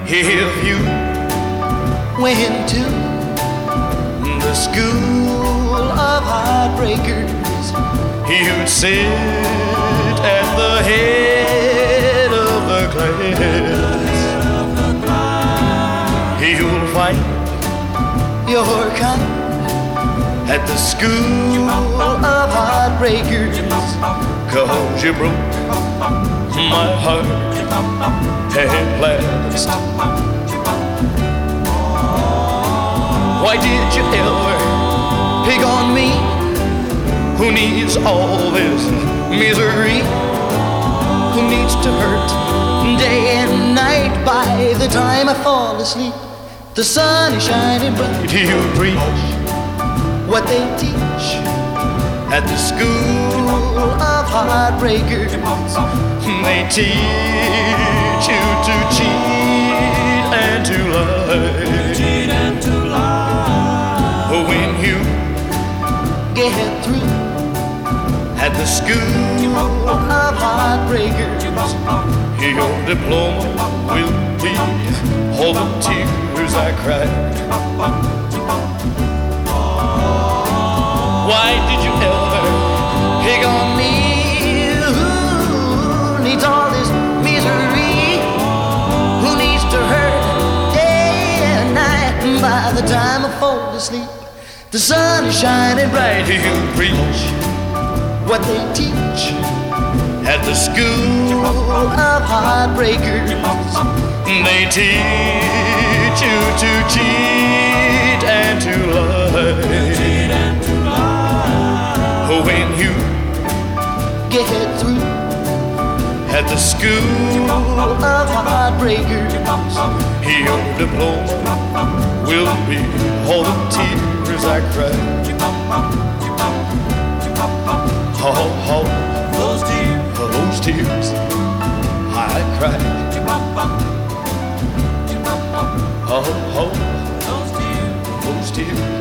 If you went to the school of heartbreakers, you'd sit at the head of the class. You'll find your kind at the school of heartbreakers, 'cause you broke my heart at last. Why did you ever pick on me, who needs all this misery, who needs to hurt day and night? By the time I fall asleep, the sun is shining bright. You preach what they teach at the school of heartbreakers. They teach you to cheat and to lie. When you get through at the school of heartbreakers, your diploma will be all the tears I cried. Why did you ever pick on me, who needs all this misery, who needs to hurt day and night? By the time I fall asleep, the sun is shining bright. You preach what they teach at the school of heartbreakers. They teach you to cheat and to lie. When you get through at the school of heartbreakers, your diploma will be all the tears I cried. Oh, those tears I cried. Oh, those tears